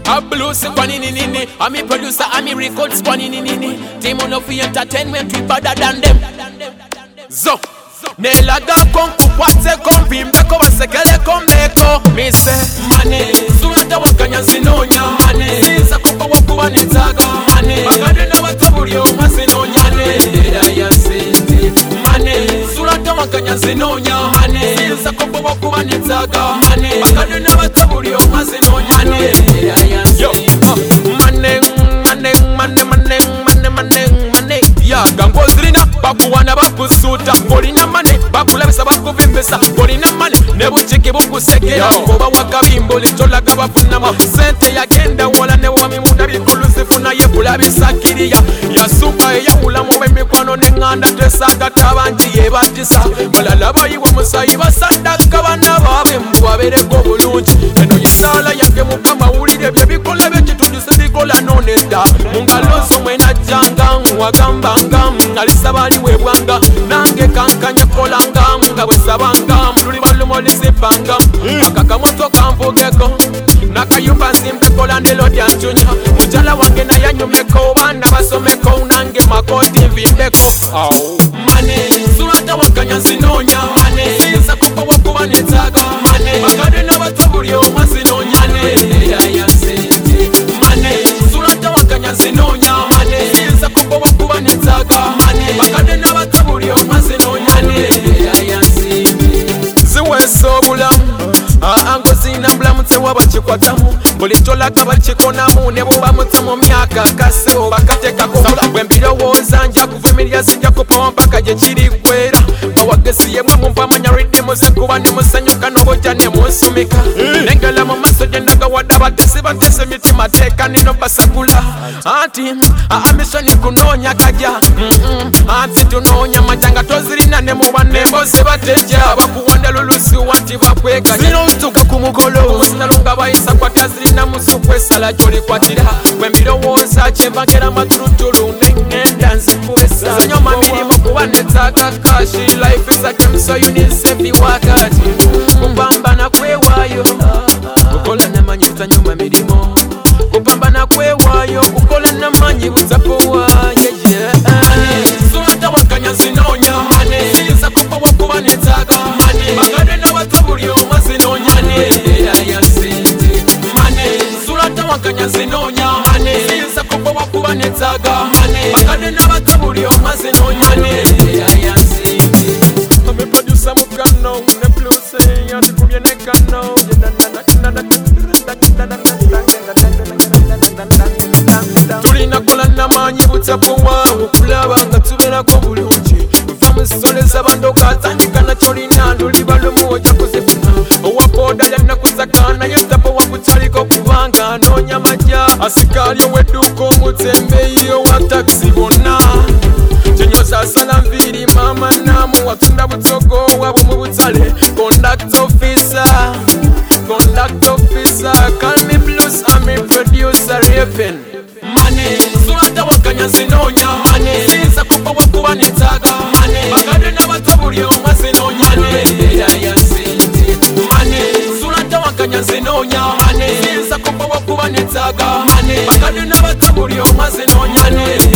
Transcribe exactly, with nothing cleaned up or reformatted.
A blues squani nini nini. I'm a producer, I'm a record squani nini nini. Team on for entertainment, we better than them. Zo. Nelaga konku kwate kombi mbeko basekele kombeko. Me say money. Surata wakanya zinonya money. Sinza kopa wakuwa nitaga money. Bagade na wataburi omazinonya ne. Ya sente money. Surata wakanya zinonya money. Sinza kopa wakuwa nitaga money. Bagade na wataburi omazinonya ne. Ya sente money money money money money money money. Ya gangozirina bakuwana bakusuta polina mane bakulabisa bakuvimbisa polina mane nebuchiki bukusekera ngoba wakabimbo litolaga bafunama sente yagenda wala ne wamimuda bikuluzifuna ye kulabisa kiriya yasuka eyawulamu w'emikwano n'enganda tesaga tabanji yebatisa balala bayiwa musayi basadaka bana babe mbu babereko bulungi eno yesala yake mukama wulire bye bikola byekitujusi bikola nonedda mungalo zomwe najjanga wagamba ngam alisaba aliwebwanga nange kankanya kolanga nga bwesabanga luli balumolizipanga akakamoto kanvugeko nakayumba nzimbekola ndelo lyanjunya mujala wange nayanyumyeko baana basomeko nange makoti nvimbeko mane surata wakanya zinonya mane sinza kopa wakuba netaga mane bagade n'abato buli omwe zinonya ne mane surata wakanya zinonya mane sinza kopa wakuba netaga mane bagade n'abato buli omwe zinonya ne ziweso obulamu ango zina bulamu tewaba kikwatamu buli tolaka bakikonamu ne bwoba muto mu myaka kase oba katekako bwe mbirowooza nja kuvumirira sinja kupawa mpaka gye kirigwera bawagesi yemwe mumpa amanya ridimu sekuba ne musanyuka n'obujja ne munsumika nengala mu maaso gye ndaga wadde abatesi batese emitima teeka nino basakula anti amisoni kunoonya kajja anti tunoonya majanga tozirina ne muba nembose batejja bakuwanda lulusi wanti bakwega zinotuka ku mugolo sinalonga bayisa kwatya zirina musuku esala gyolikwatira bwe mbirowooza kyembagera amatulutulu nengenda nzikubesa zanyoma mirimu kuba netaaga kashi life is a game so you need safety wakati kupambana kwewaayo kukola namanyi butanyuma mirimu kupambana kwewaayo kukola namanyi butapowaye surata wakanya zinonya mane sinza kopa wakuba netaaga mane bagade n'abato buli omwe zinonya ne mane surata wakanya zinonya mane sinza kopa wakuba netaaga mane bagade n'abato buli omwe zinonya ne ame producer mukano ne plus yati kubye ne kano tulina kola namanyi butapowa okulaba nga tubeerako bulungi kuva mu sisole z'abandoka atandika nakyolina luliba lumu ojja kuzifuna owapoda lennaku zakana ye tapowa kutaliko kubanga noonya majja asikaali owedduka omutembeyi owa takisi bonna kyenyoza asala nviiri mama namu watunda butogo wabo mu butale conduct officer conduct officer call me blues I'm a producer Raven mane surata wakanya zinonya mane sinza kopa wakuba netaaga mane bagade n'abato buli omwe zinonya ne mane surata wakanya zinonya mane sinza kopa wakuba netaaga mane bagade n'abato buli omwe zinonya ne